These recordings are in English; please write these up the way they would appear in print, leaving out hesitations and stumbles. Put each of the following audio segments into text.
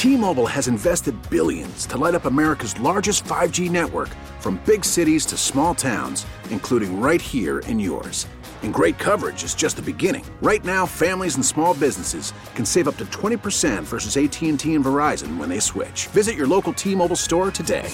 T-Mobile has invested billions to light up America's largest 5G network, from big cities to small towns, including right here in yours. And great coverage is just the beginning. Right now, families and small businesses can save up to 20% versus AT&T and Verizon when they switch. Visit your local T-Mobile store today.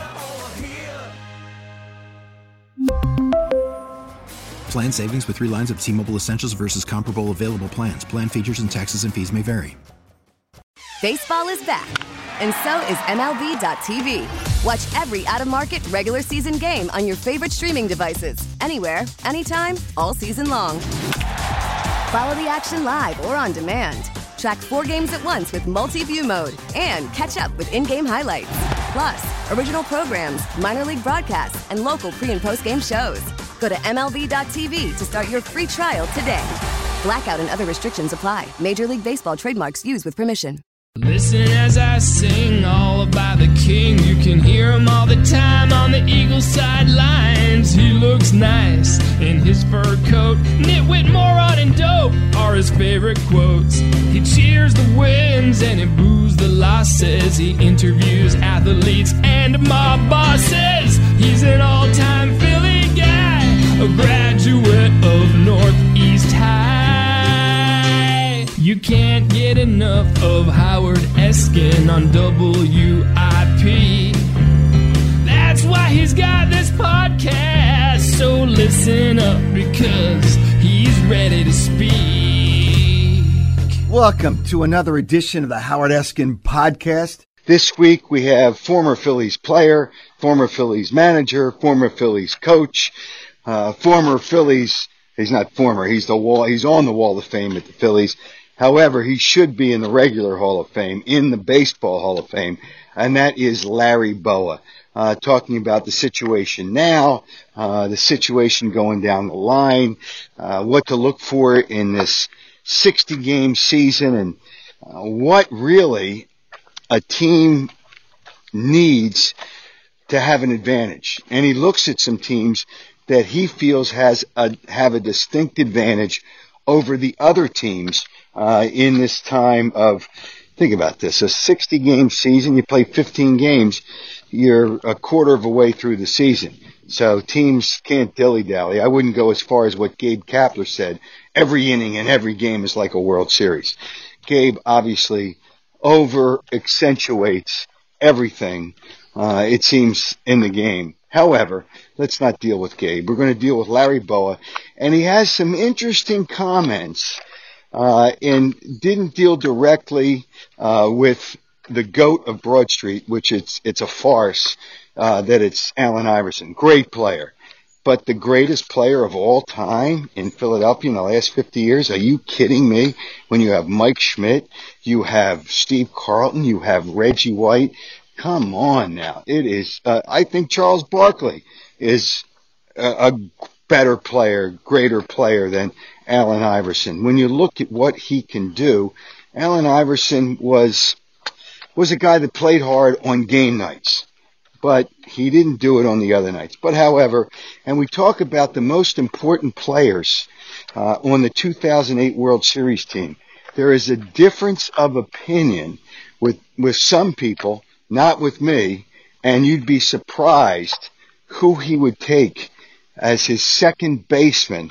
Plan savings with 3 lines of T-Mobile Essentials versus comparable available plans. Plan features and taxes and fees may vary. Baseball is back, and so is MLB.tv. Watch every out-of-market regular season game on your favorite streaming devices, anywhere, anytime, all season long. Follow the action live or on demand. Track 4 games at once with multi-view mode and catch up with in-game highlights. Plus, original programs, minor league broadcasts, and local pre- and post-game shows. Go to MLB.tv to start your free trial today. Blackout and other restrictions apply. Major League Baseball trademarks used with permission. Listen as I sing all about the king. You can hear him all the time on the Eagles sidelines. He looks nice in his fur coat. Nitwit, moron, and dope are his favorite quotes. He cheers the wins and he boos the losses. He interviews athletes and mob bosses. He's an all-time Philly guy, a graduate of Northeast High. You can't get enough of Howard Eskin on WIP. That's why he's got this podcast. So listen up, because he's ready to speak. Welcome to another edition of the Howard Eskin podcast. This week we have former Phillies player, former Phillies manager, former Phillies coach, former Phillies, he's not former, he's on the Wall of Fame at the Phillies. However, he should be in the regular Hall of Fame, in the Baseball Hall of Fame, and that is Larry Bowa, talking about the situation now, the situation going down the line, what to look for in this 60-game season, and what really a team needs to have an advantage. And he looks at some teams that he feels have a distinct advantage over the other teams in this time of, think about this, a 60-game season, you play 15 games, you're a quarter of a way through the season. So teams can't dilly-dally. I wouldn't go as far as what Gabe Kapler said. Every inning and every game is like a World Series. Gabe obviously over-accentuates everything, it seems, in the game. However, let's not deal with Gabe. We're going to deal with Larry Bowa. And he has some interesting comments and didn't deal directly with the GOAT of Broad Street, which it's a farce that it's Allen Iverson. Great player. But the greatest player of all time in Philadelphia in the last 50 years? Are you kidding me? When you have Mike Schmidt, you have Steve Carlton, you have Reggie White. Come on now. It is, I think Charles Barkley is a better player, greater player than Allen Iverson. When you look at what he can do, Allen Iverson was a guy that played hard on game nights, but he didn't do it on the other nights. But however, and we talk about the most important players on the 2008 World Series team, there is a difference of opinion with some people, not with me, and you'd be surprised who he would take as his second baseman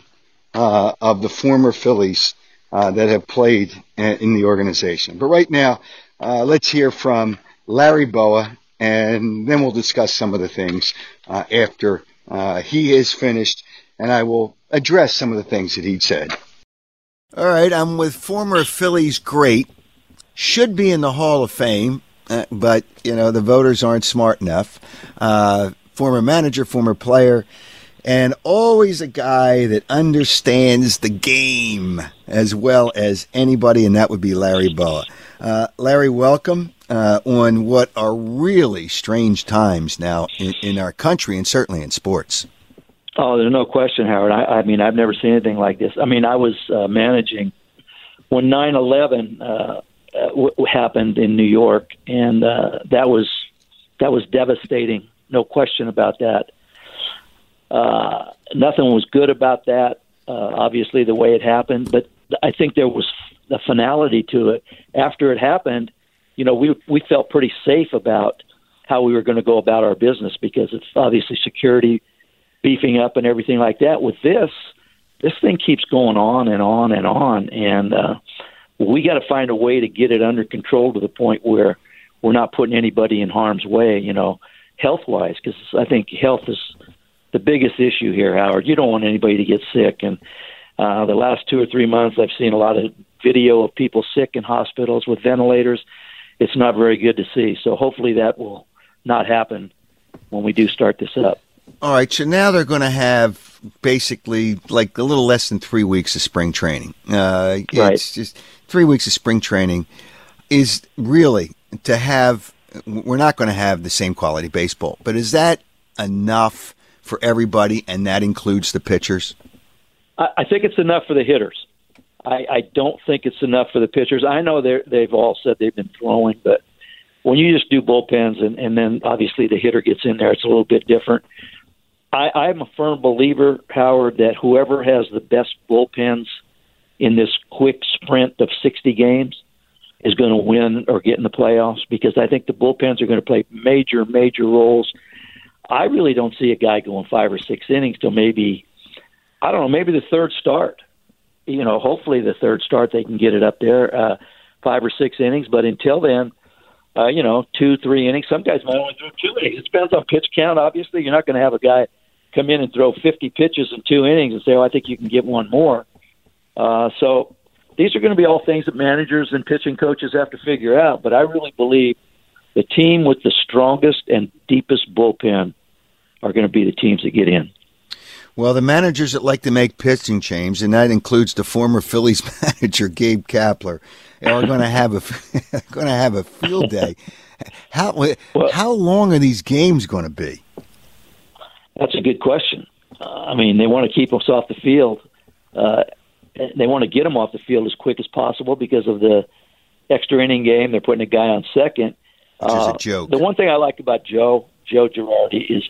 of the former Phillies that have played in the organization. But right now, let's hear from Larry Bowa, and then we'll discuss some of the things after he is finished, and I will address some of the things that he'd said. All right, I'm with former Phillies great, should be in the Hall of Fame, but, you know, the voters aren't smart enough. Former manager, former player, and always a guy that understands the game as well as anybody, and that would be Larry Bowa. Larry, welcome on what are really strange times now in our country and certainly in sports. Oh, there's no question, Howard. I mean, I've never seen anything like this. I mean, I was managing when 9/11 happened in New York, and that was devastating. No question about that. Nothing was good about that, obviously, the way it happened, but I think there was a finality to it. After it happened, we felt pretty safe about how we were going to go about our business because it's obviously security beefing up and everything like that. With this thing keeps going on and on and on, and we got to find a way to get it under control to the point where we're not putting anybody in harm's way, health-wise, because I think health is the biggest issue here, Howard. You don't want anybody to get sick, and the last 2 or 3 months I've seen a lot of video of people sick in hospitals with ventilators. It's not very good to see, so hopefully that will not happen when we do start this up. All right, so now they're going to have basically like a little less than 3 weeks of spring training. Right. It's just 3 weeks of spring training is really to have. We're not going to have the same quality baseball, but is that enough for everybody, and that includes the pitchers? I think it's enough for the hitters. I don't think it's enough for the pitchers. I know they've all said they've been throwing, but when you just do bullpens and then obviously the hitter gets in there, it's a little bit different. I'm a firm believer, Howard, that whoever has the best bullpens in this quick sprint of 60 games is going to win or get in the playoffs, because I think the bullpens are going to play major, major roles. I really don't see a guy going 5 or 6 innings till maybe the third start. Hopefully the third start they can get it up there, 5 or 6 innings. But until then, 2, 3 innings. Some guys might only throw 2 innings. It depends on pitch count, obviously. You're not going to have a guy come in and throw 50 pitches in 2 innings and say, I think you can get one more. So these are going to be all things that managers and pitching coaches have to figure out. But I really believe the team with the strongest and deepest bullpen are going to be the teams that get in. Well, the managers that like to make pitching changes, and that includes the former Phillies manager Gabe Kapler, are going to have a field day. How long are these games going to be? That's a good question. They want to keep us off the field. They want to get them off the field as quick as possible because of the extra inning game. They're putting a guy on second. Which is a joke. The one thing I like about Joe Girardi is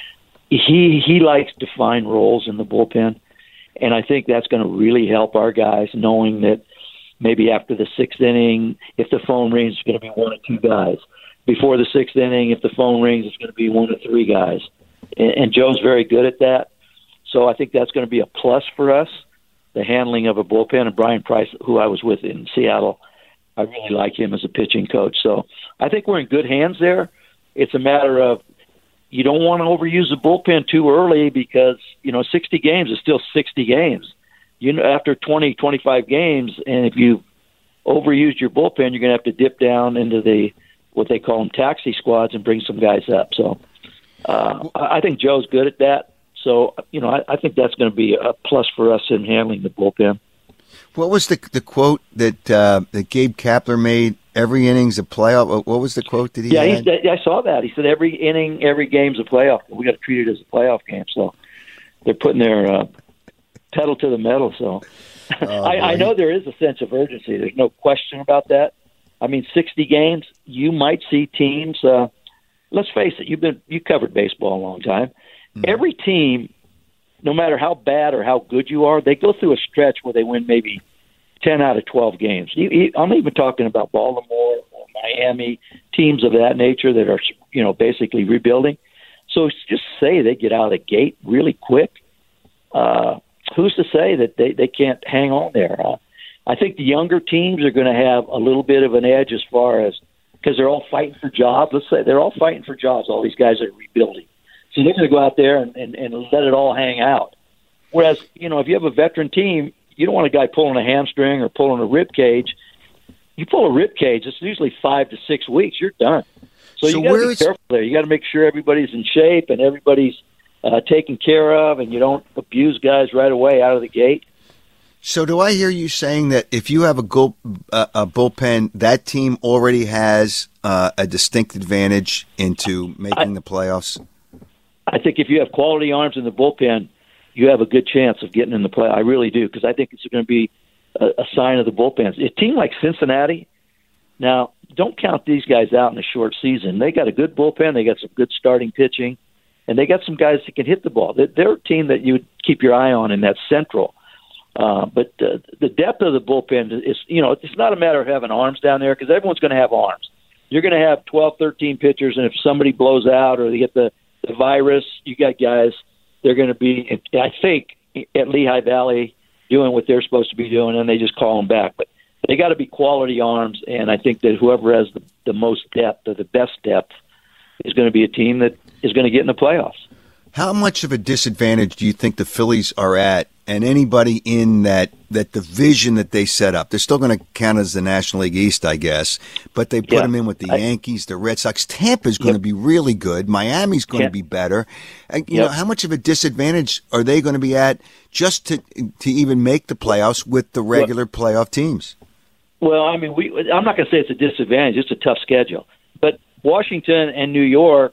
he likes to find roles in the bullpen, and I think that's going to really help our guys, knowing that maybe after the 6th inning, if the phone rings, it's going to be 1 or 2 guys. Before the 6th inning, if the phone rings, it's going to be 1 or 3 guys. And Joe's very good at that. So I think that's going to be a plus for us, the handling of a bullpen. And Brian Price, who I was with in Seattle, I really like him as a pitching coach. So I think we're in good hands there. It's a matter of you don't want to overuse the bullpen too early because, 60 games is still 60 games. After 20, 25 games, and if you overused your bullpen, you're going to have to dip down into what they call them taxi squads and bring some guys up. So I think Joe's good at that. So, I think that's going to be a plus for us in handling the bullpen. What was the quote that Gabe Kapler made? Every inning's a playoff. What was the quote that he had? I saw that. He said every inning, every game's a playoff. We got to treat it as a playoff game. So they're putting their pedal to the metal. So I know there is a sense of urgency. There's no question about that. 60 games, you might see teams. Let's face it. You covered baseball a long time. Mm-hmm. Every team, no matter how bad or how good you are, they go through a stretch where they win maybe 10 out of 12 games. I'm even talking about Baltimore or Miami, teams of that nature that are, basically rebuilding. So just say they get out of the gate really quick. Who's to say that they can't hang on there? I think the younger teams are going to have a little bit of an edge as far as, because they're all fighting for jobs. Let's say they're all fighting for jobs, all these guys that are rebuilding. So they're going to go out there and let it all hang out. Whereas, if you have a veteran team, you don't want a guy pulling a hamstring or pulling a rib cage. You pull a rib cage, it's usually 5 to 6 weeks. You're done. So you got to be careful there. You got to make sure everybody's in shape and everybody's taken care of, and you don't abuse guys right away out of the gate. So do I hear you saying that if you have a bullpen, that team already has a distinct advantage into making the playoffs? I think if you have quality arms in the bullpen, you have a good chance of getting in the play. I really do, because I think it's going to be a sign of the bullpens. A team like Cincinnati, now, don't count these guys out in a short season. They got a good bullpen. They got some good starting pitching, and they got some guys that can hit the ball. They're a team that you would keep your eye on in that Central. But the depth of the bullpen is, it's not a matter of having arms down there, because everyone's going to have arms. you're going to have 12, 13 pitchers, and if somebody blows out or they get the virus, you got guys, they're going to be, I think, at Lehigh Valley doing what they're supposed to be doing, and they just call them back. But they got to be quality arms, and I think that whoever has the most depth or the best depth is going to be a team that is going to get in the playoffs. How much of a disadvantage do you think the Phillies are at, and anybody in that division that they set up? They're still going to count as the National League East, I guess, but they put them in with the Yankees, the Red Sox. Tampa's going to be really good. Miami's going to be better. And, you know, how much of a disadvantage are they going to be at just to even make the playoffs with the regular playoff teams? Well, I mean, I'm not going to say it's a disadvantage. It's a tough schedule. But Washington and New York,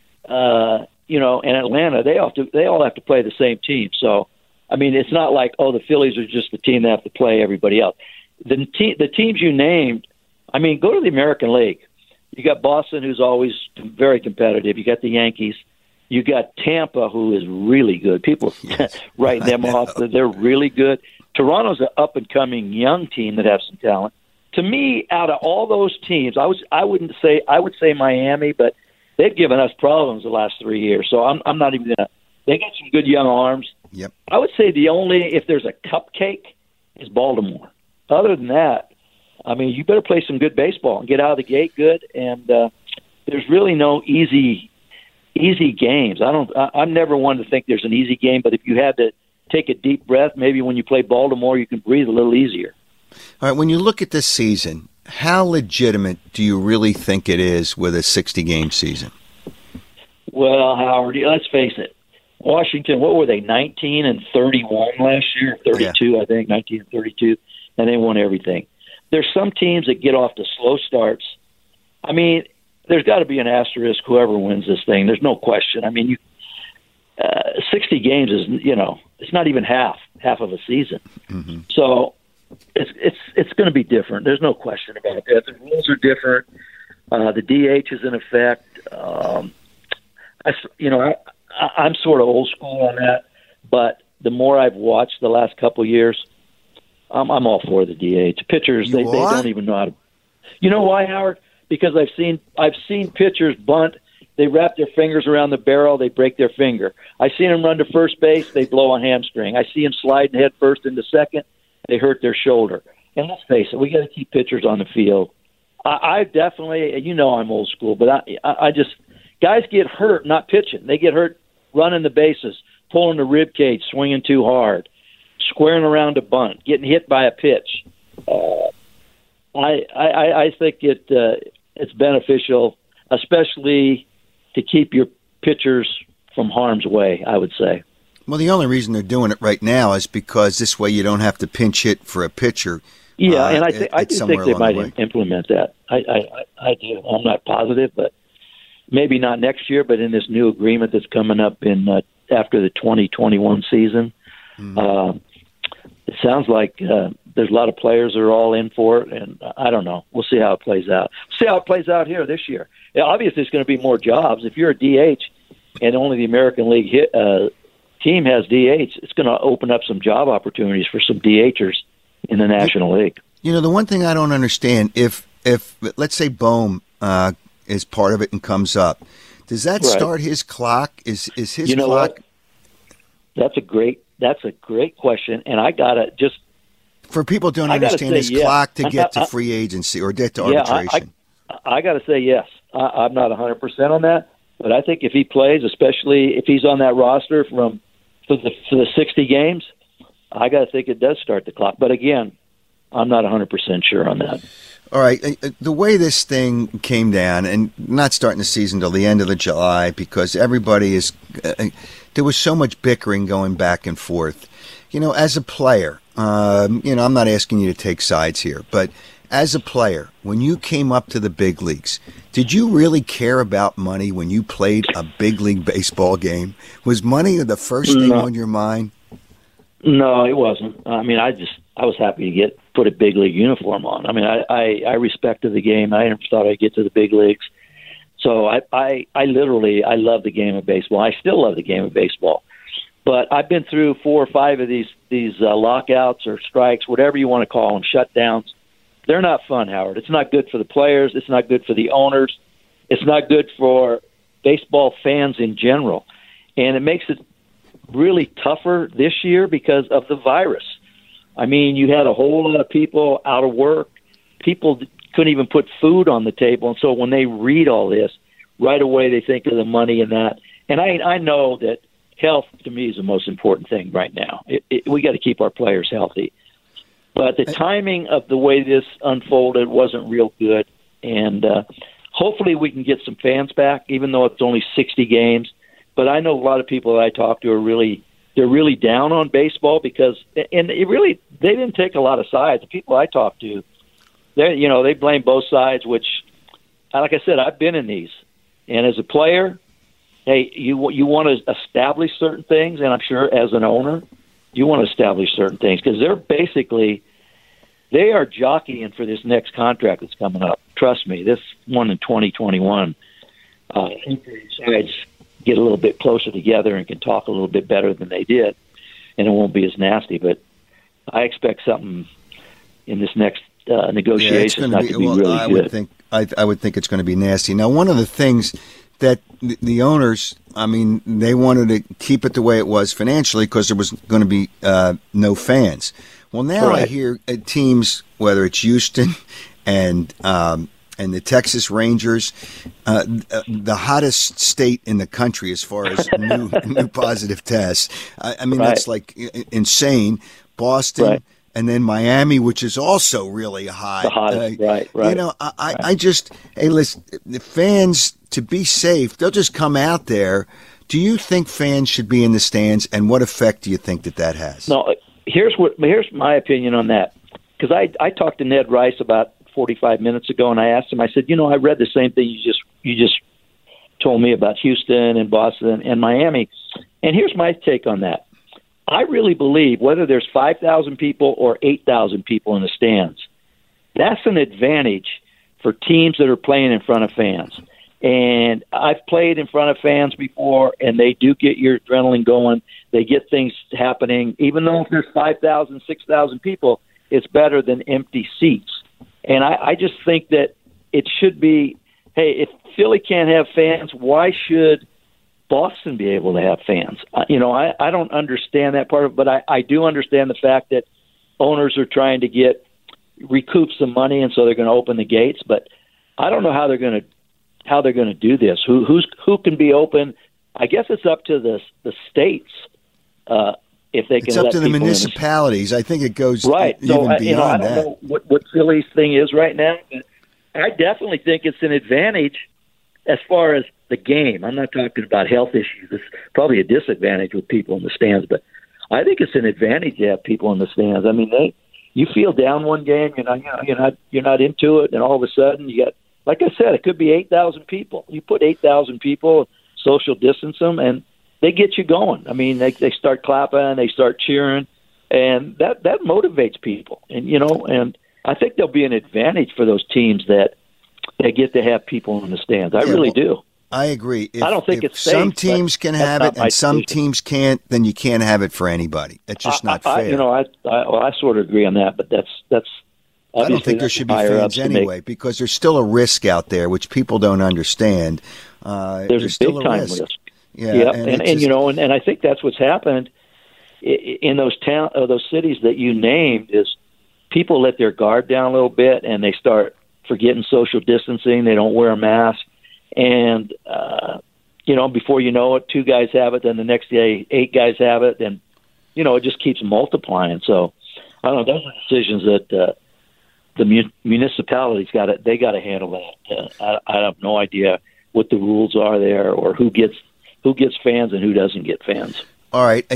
and Atlanta, they all have to play the same team. So, I mean, it's not like, the Phillies are just the team that have to play everybody else. The teams you named, I mean, go to the American League. You got Boston, who's always very competitive. You got the Yankees. You got Tampa, who is really good. People write them off. They're really good. Toronto's an up-and-coming young team that has some talent. To me, out of all those teams, I would say Miami, but they've given us problems the last 3 years. So I'm not even gonna. They got some good young arms. Yep. I would say if there's a cupcake, is Baltimore. Other than that, I mean, you better play some good baseball and get out of the gate good. And there's really no easy games. I'm never one to think there's an easy game, but if you had to take a deep breath, maybe when you play Baltimore, you can breathe a little easier. All right, when you look at this season, how legitimate do you really think it is with a 60-game season? Well, Howard, let's face it. Washington, what were they, 19-31 last year? 32, I think, 19-32, and they won everything. There's some teams that get off to slow starts. I mean, there's got to be an asterisk whoever wins this thing. There's no question. I mean, 60 games is, it's not even half of a season. Mm-hmm. So it's going to be different. There's no question about that. The rules are different. The DH is in effect. I'm sort of old school on that, but the more I've watched the last couple of years, I'm all for the DH. Pitchers, they don't even know how to. You know why, Howard? Because I've seen pitchers bunt. They wrap their fingers around the barrel. They break their finger. I've seen them run to first base. They blow a hamstring. I see them sliding head first into second. They hurt their shoulder. And let's face it, we got to keep pitchers on the field. I definitely, I'm old school, but I just guys get hurt not pitching. They get hurt running the bases, pulling the rib cage, swinging too hard, squaring around a bunt, getting hit by a pitch. I think it's beneficial, especially to keep your pitchers from harm's way, I would say. Well, the only reason they're doing it right now is because this way you don't have to pinch hit for a pitcher. Yeah, and I do think they might implement that. I do. I'm not positive, but maybe not next year, but in this new agreement that's coming up in after the 2021 season. Mm-hmm. It sounds like there's a lot of players that are all in for it, and I don't know. We'll see how it plays out. See how it plays out here this year. Obviously, it's going to be more jobs. If you're a DH and only the American League team has DH, it's going to open up some job opportunities for some DHers in the National League. The one thing I don't understand, if let's say Bohm is part of it and comes up, does that start his clock? Is his clock? What? That's a great question, and I gotta just for people who don't understand his clock to get to free agency or get to arbitration. I got to say yes. I'm not 100% on that, but I think if he plays, especially if he's on that roster for the 60 games, I got to think it does start the clock. But again, I'm not 100% sure on that. All right. The way this thing came down, and not starting the season till the end of July, because everybody is there was so much bickering going back and forth. As a player, I'm not asking you to take sides here, but as a player, when you came up to the big leagues, did you really care about money when you played a big league baseball game? Was money the first thing on your mind? No, it wasn't. I mean, I was happy to put a big league uniform on. I mean, I respected the game. I never thought I'd get to the big leagues. So I love the game of baseball. I still love the game of baseball. But I've been through 4 or 5 of these lockouts or strikes, whatever you want to call them, shutdowns. they're not fun, Howard. It's not good for the players. It's not good for the owners. It's not good for baseball fans in general. And it makes it really tougher this year because of the virus. I mean, you had a whole lot of people out of work. People couldn't even put food on the table. And so when they read all this, right away they think of the money and that. And I know that health, to me, is the most important thing right now. We got to keep our players healthy. But the timing of the way this unfolded wasn't real good. And hopefully we can get some fans back, even though it's only 60 games. But I know a lot of people that I talk to are they're really down on baseball because, and they didn't take a lot of sides. The people I talk to, they blame both sides, which, like I said, I've been in these. And as a player, hey, you want to establish certain things, and I'm sure as an owner, you want to establish certain things because they are jockeying for this next contract that's coming up. Trust me, this one in 2021. Sides get a little bit closer together and can talk a little bit better than they did, and it won't be as nasty. But I expect something in this next negotiation not to be really good. I would think it's going to be nasty. Now, one of the things that the owners, I mean, they wanted to keep it the way it was financially because there was going to be no fans. Well, now I hear teams, whether it's Houston and the Texas Rangers, the hottest state in the country as far as new positive tests. I mean, that's like insane. Boston. And then Miami, which is also really high. The hottest, right. I just, hey, listen, the fans, to be safe, they'll just come out there. Do you think fans should be in the stands, and what effect do you think that has? No, here's my opinion on that. Because I talked to Ned Rice about 45 minutes ago, and I asked him, I said, I read the same thing you just told me about Houston and Boston and Miami. And here's my take on that. I really believe whether there's 5,000 people or 8,000 people in the stands, that's an advantage for teams that are playing in front of fans. And I've played in front of fans before, and they do get your adrenaline going. They get things happening. Even though if there's 5,000, 6,000 people, it's better than empty seats. And I just think that it should be, hey, if Philly can't have fans, why should Boston be able to have fans? I don't understand that part of it, but I do understand the fact that owners are trying to recoup some money, and so they're going to open the gates. But I don't know how they're going to do this. Who can be open? I guess it's up to the states if they can. It's up to the municipalities. I think it goes right. Even beyond that. I don't know what Philly's thing is right now. But I definitely think it's an advantage as far as the game. I'm not talking about health issues. It's probably a disadvantage with people in the stands, but I think it's an advantage to have people in the stands. I mean, you feel down one game, you're not into it, and all of a sudden you got, like I said, it could be 8,000 people. You put 8,000 people, social distance them, and they get you going. I mean, they start clapping, they start cheering, and that motivates people. And and I think there'll be an advantage for those teams that they get to have people in the stands. I really do. I agree. I don't think it's safe. Some teams can have it and some teams can't, then you can't have it for anybody. That's just not fair. I sort of agree on that, but that's I don't think there should be fans anyway because there's still a risk out there which people don't understand. There's a big time risk. Yeah, and I think that's what's happened in those cities that you named is people let their guard down a little bit and they start forgetting social distancing. They don't wear a mask. And, before you know it, 2 guys have it, then the next day 8 guys have it, and, it just keeps multiplying. So, I don't know, those are decisions that the municipalities got to handle that. I have no idea what the rules are there or who gets fans and who doesn't get fans. All right.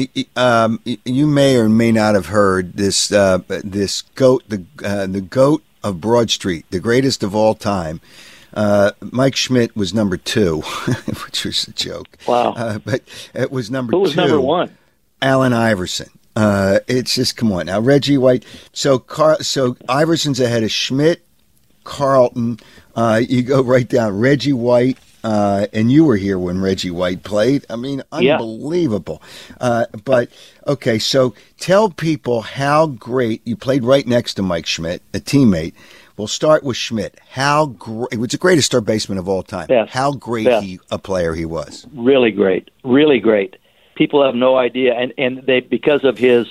You may or may not have heard this GOAT, the GOAT of Broad Street, the greatest of all time. Mike Schmidt was number 2, which was a joke. Wow. But it was number 2. Who was number 1? Allen Iverson. It's just, come on. Now, Reggie White. So Iverson's ahead of Schmidt, Carlton. You go right down. Reggie White. And you were here when Reggie White played. I mean, unbelievable. Yeah. But, okay, so tell people how great, you played right next to Mike Schmidt, a teammate. We'll start with Schmidt. He was the greatest third baseman of all time. Yes. How great a player he was. Really great. Really great. People have no idea, and they because of his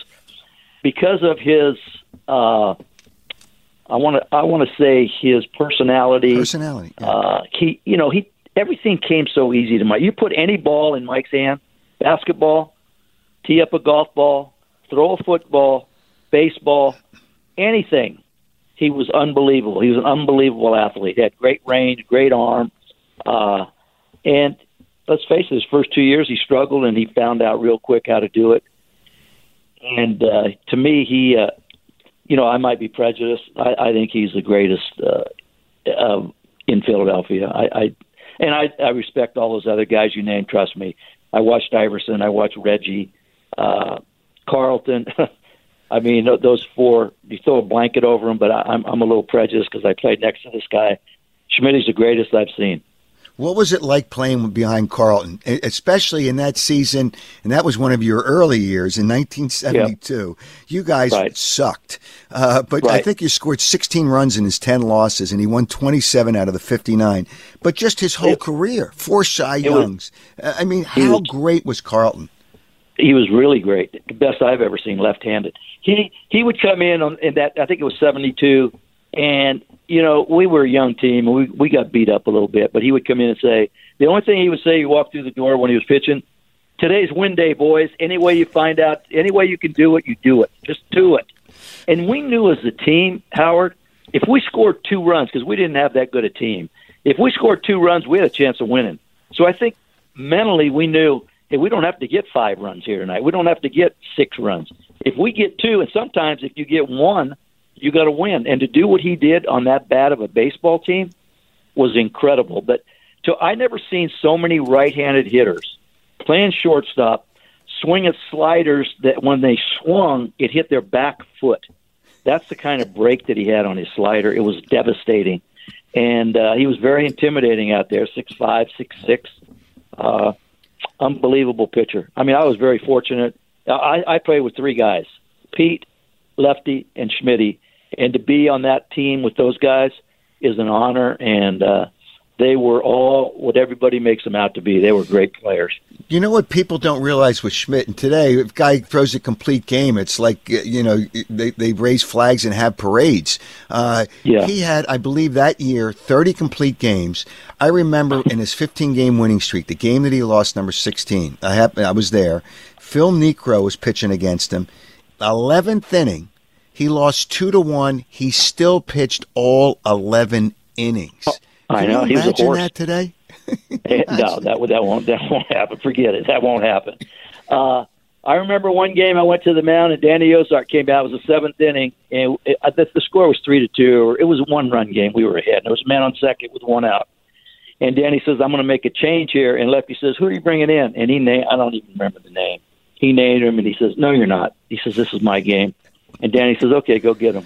I want to say his personality. Personality. Yeah. He everything came so easy to Mike. You put any ball in Mike's hand, basketball, tee up a golf ball, throw a football, baseball, anything. He was unbelievable. He was an unbelievable athlete. He had great range, great arm, and let's face it, his first 2 years he struggled, and he found out real quick how to do it. And to me, he, I might be prejudiced. I think he's the greatest in Philadelphia. I respect all those other guys you named. Trust me. I watched Iverson. I watched Reggie, Carlton. I mean, those four. You throw a blanket over them, but I'm a little prejudiced because I played next to this guy. Schmidt's the greatest I've seen. What was it like playing behind Carlton, especially in that season? And that was one of your early years in 1972. Yeah. You guys sucked. But I think you scored 16 runs in his 10 losses, and he won 27 out of the 59. But just his whole career, 4 Cy Youngs. How great was Carlton? He was really great. The best I've ever seen left-handed. He would come in that, I think it was 72, and we were a young team, and we got beat up a little bit, but he would come in and say, the only thing he would say, you walk through the door when he was pitching, today's win day, boys. Any way you find out, any way you can do it, you do it. Just do it. And we knew as a team, Howard, if we scored 2 runs, because we didn't have that good a team, if we scored 2 runs, we had a chance of winning. So I think mentally we knew, hey, we don't have to get 5 runs here tonight. We don't have to get 6 runs. If we get 2, and sometimes if you get 1, you got to win. And to do what he did on that bad of a baseball team was incredible. But I never seen so many right-handed hitters playing shortstop, swing at sliders that when they swung, it hit their back foot. That's the kind of break that he had on his slider. It was devastating. And he was very intimidating out there, 6'5", 6'6". Unbelievable pitcher. I was very fortunate. I played with 3 guys, Pete, Lefty, and Schmitty. And to be on that team with those guys is an honor, and they were all what everybody makes them out to be. They were great players. You know what people don't realize with Schmidt, and today, if a guy throws a complete game, it's like, they raise flags and have parades. He had, I believe that year, 30 complete games. I remember in his 15-game winning streak, the game that he lost, number 16, I was there. Phil Niekro was pitching against him. 11th inning. He lost 2-1. He still pitched all 11 innings. I know. Can you imagine that today? No, that won't happen. Forget it. That won't happen. I remember one game I went to the mound and Danny Ozark came out. It was the 7th inning, and the score was 3-2. It was a 1-run game. We were ahead. And there was a man on second with 1 out. And Danny says, "I'm going to make a change here." And Lefty says, "Who are you bringing in?" And he named, I don't even remember the name. He named him, and he says, "No, you're not." He says, "This is my game." And Danny says, "Okay, go get him."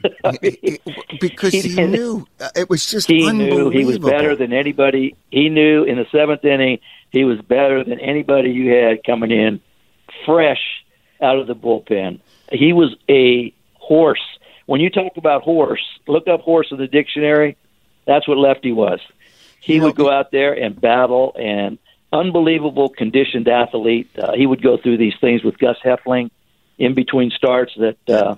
Because he knew. It was just he unbelievable. Knew he was better than anybody. He knew in the 7th inning he was better than anybody you had coming in fresh out of the bullpen. He was a horse. When you talk about horse, look up horse in the dictionary. That's what Lefty was. He would go out there and battle, and unbelievable conditioned athlete. He would go through these things with Gus Heffling in between starts that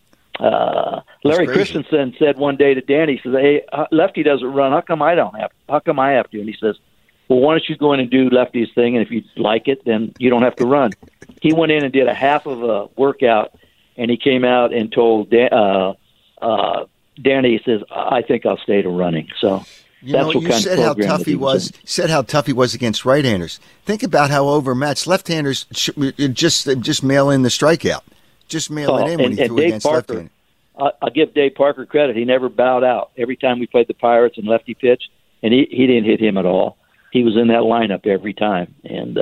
Larry Christensen said one day to Danny, he says, "Hey, Lefty doesn't run. How come I don't have to? How come I have to?" And he says, "Well, why don't you go in and do Lefty's thing, and if you like it, then you don't have to run." He went in and did a half of a workout, and he came out and told Danny, he says, "I think I'll stay to running." So you said how tough he was. Said how tough he was against right-handers. Think about how overmatched left-handers just mail in the strikeout. Just mail it in when he threw against left-handers. I'll give Dave Parker credit. He never bowed out. Every time we played the Pirates and Lefty pitched, and he didn't hit him at all. He was in that lineup every time. And,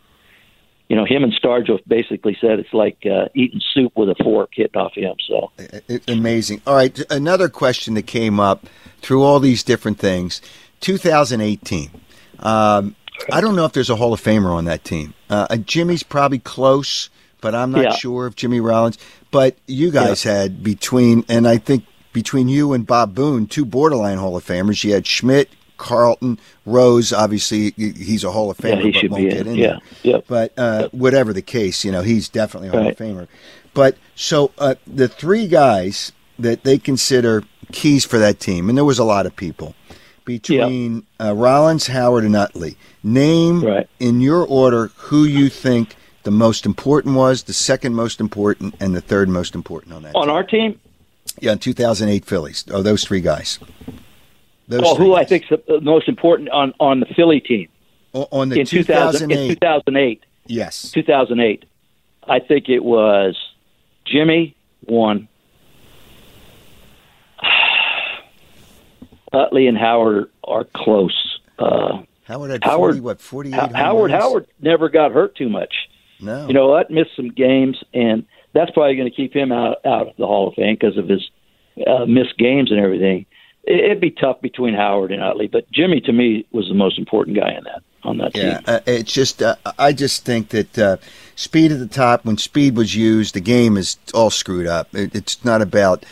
him and Stargell basically said it's like eating soup with a fork hitting off him. So amazing. All right, another question that came up through all these different things. 2018. I don't know if there's a Hall of Famer on that team. Jimmy's probably close, but I'm not sure if Jimmy Rollins. But you guys had between, and I think between you and Bob Boone, two borderline Hall of Famers. You had Schmidt, Carlton, Rose. Obviously, he's a Hall of Famer, but won't get in there. Yep. But whatever the case, he's definitely a Hall of Famer. But so the three guys that they consider keys for that team, and there was a lot of people, between Rollins, Howard, and Utley. Name, in your order, who you think the most important was, the second most important, and the third most important on that team. On our team? Yeah, in 2008 Phillies. Oh, those three guys. Who I think is the most important on the Philly team? On the 2008. In 2008. Yes. 2008. I think it was Jimmy, one. Utley and Howard are close. Howard had 48 Howard never got hurt too much. No. Utt missed some games, and that's probably going to keep him out of the Hall of Fame because of his missed games and everything. It'd be tough between Howard and Utley, but Jimmy, to me, was the most important guy on that team. It's just I just think that speed at the top, when speed was used, the game is all screwed up. It's not about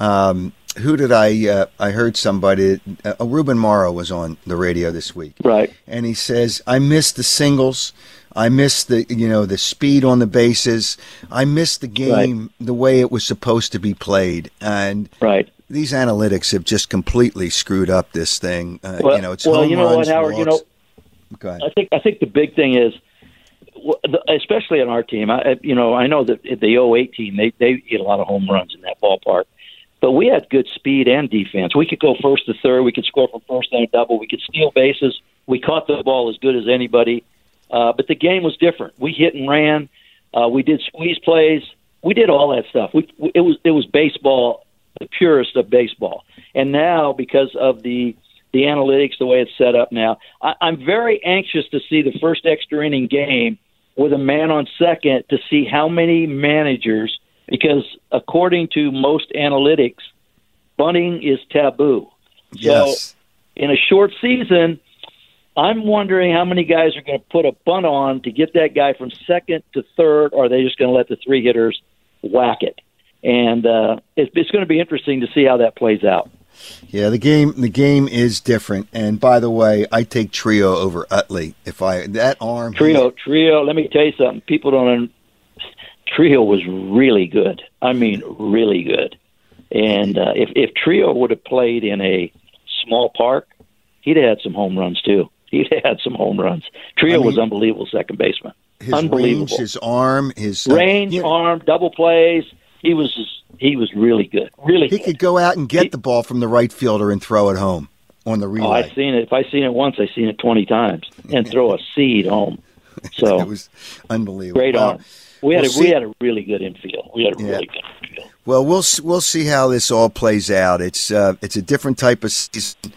who did I heard somebody, Ruben Morrow was on the radio this week. Right. And he says, I miss the singles. I miss the speed on the bases. I miss the game the way it was supposed to be played. And these analytics have just completely screwed up this thing. It's home runs, Howard? walks. Go ahead. I think the big thing is, especially on our team. I know that the 08 team they hit a lot of home runs in that ballpark, but we had good speed and defense. We could go first to third. We could score from first and a double. We could steal bases. We caught the ball as good as anybody. But the game was different. We hit and ran. We did squeeze plays. We did all that stuff. It was baseball, the purest of baseball. And now, because of the analytics, the way it's set up now, I'm very anxious to see the first extra inning game with a man on second to see how many managers, because according to most analytics, bunting is taboo. Yes. So in a short season, I'm wondering how many guys are going to put a bunt on to get that guy from second to third, or are they just going to let the three hitters whack it? And it's going to be interesting to see how that plays out. Yeah, the game is different. And by the way, I take Trio over Utley. That arm Trio. Let me tell you something. People don't. Trio was really good. I mean, really good. And if Trio would have played in a small park, he'd have had some home runs too. Trio was unbelievable second baseman. His unbelievable. Range, his arm, arm, double plays. He was really good. Really, he could go out and get the ball from the right fielder and throw it home on the relay. I've seen it. If I've seen it once, I've seen it 20 times and throw a seed home. So it was unbelievable. Great arm. We had a really good infield. Well, we'll see how this all plays out. It's a different type of season.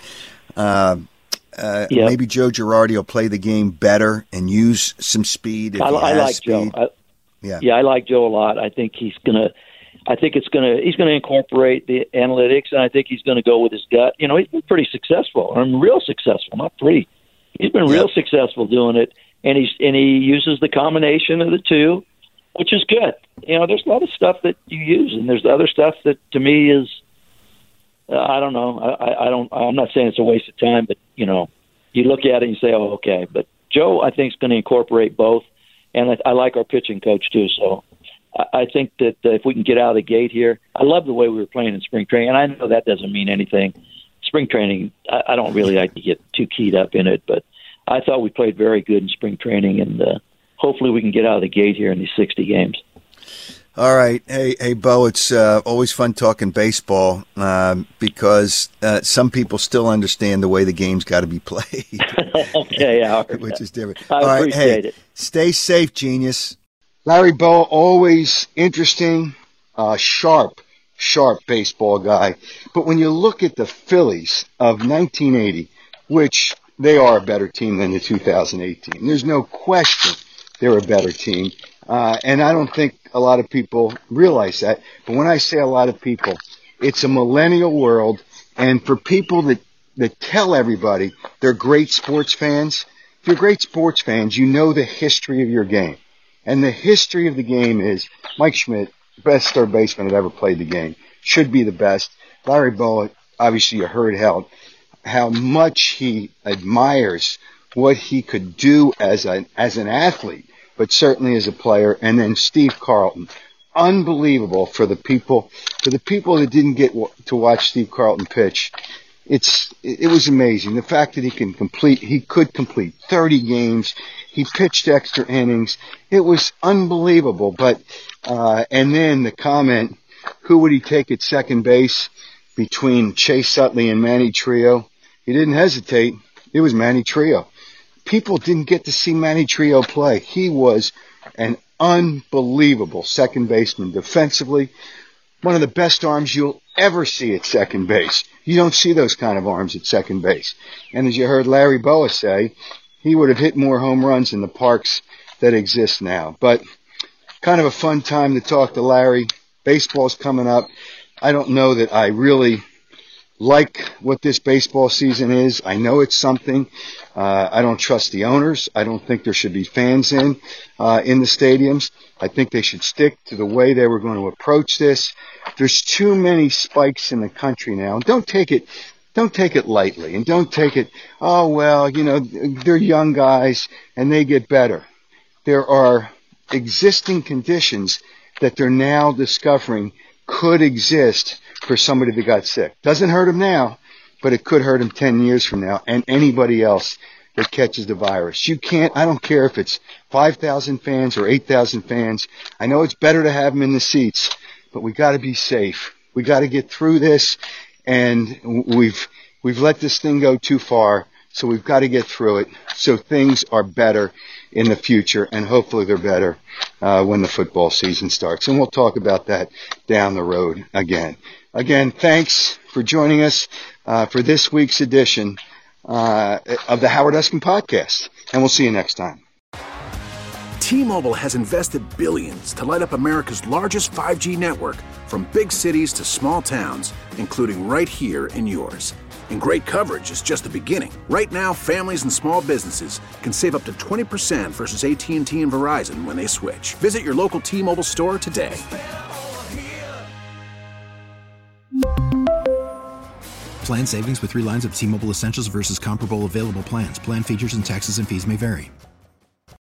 Maybe Joe Girardi will play the game better and use some speed. If I like speed. Joe. I like Joe a lot. I think he's gonna incorporate the analytics, and I think he's gonna go with his gut. He's been pretty successful. Real successful, not pretty. He's been real successful doing it, and he uses the combination of the two, which is good. There's a lot of stuff that you use, and there's other stuff that to me is, I don't know. I'm not saying it's a waste of time, but you look at it and you say, "Oh, okay." But Joe, I think, is going to incorporate both, and I like our pitching coach too. So I think that if we can get out of the gate here, I love the way we were playing in spring training, and I know that doesn't mean anything. Spring training, I don't really like to get too keyed up in it, but I thought we played very good in spring training, and hopefully we can get out of the gate here in these 60 games. All right. Hey, Bo, it's always fun talking baseball because some people still understand the way the game's got to be played. Okay, Howard. Which is different. I appreciate it. Stay safe, genius. Larry Bowa, always interesting, sharp baseball guy. But when you look at the Phillies of 1980, which they are a better team than the 2018, there's no question they're a better team. And I don't think a lot of people realize that. But when I say a lot of people, it's a millennial world. And for people that tell everybody they're great sports fans, if you're great sports fans, you know the history of your game. And the history of the game is Mike Schmidt, best third baseman that ever played the game, should be the best. Larry Bowa, obviously you heard how much he admires what he could do as an athlete, but certainly as a player. And then Steve Carlton, unbelievable for the people that didn't get to watch Steve Carlton pitch. It was amazing. The fact that he could complete 30 games. He pitched extra innings. It was unbelievable. But, and then the comment, who would he take at second base between Chase Utley and Manny Trillo? He didn't hesitate. It was Manny Trillo. People didn't get to see Manny Trillo play. He was an unbelievable second baseman defensively. One of the best arms you'll ever see at second base. You don't see those kind of arms at second base. And as you heard Larry Bowa say, he would have hit more home runs in the parks that exist now. But kind of a fun time to talk to Larry. Baseball's coming up. I don't know that I really like what this baseball season is. I know it's something. I don't trust the owners. I don't think there should be fans in the stadiums. I think they should stick to the way they were going to approach this. There's too many spikes in the country now. Don't take it lightly, and don't take it, oh, well, they're young guys and they get better. There are existing conditions that they're now discovering could exist for somebody that got sick. Doesn't hurt him now, but it could hurt him 10 years from now and anybody else that catches the virus. I don't care if it's 5,000 fans or 8,000 fans. I know it's better to have them in the seats, but we got to be safe. We got to get through this, and we've let this thing go too far, so we've got to get through it so things are better in the future, and hopefully they're better when the football season starts. And we'll talk about that down the road again. Again, thanks for joining us for this week's edition of the Howard Eskin Podcast, and we'll see you next time. T-Mobile has invested billions to light up America's largest 5G network, from big cities to small towns, including right here in yours. And great coverage is just the beginning. Right now, families and small businesses can save up to 20% versus AT&T and Verizon when they switch. Visit your local T-Mobile store today. Plan savings with 3 lines of T-Mobile Essentials versus comparable available plans. Plan features and taxes and fees may vary.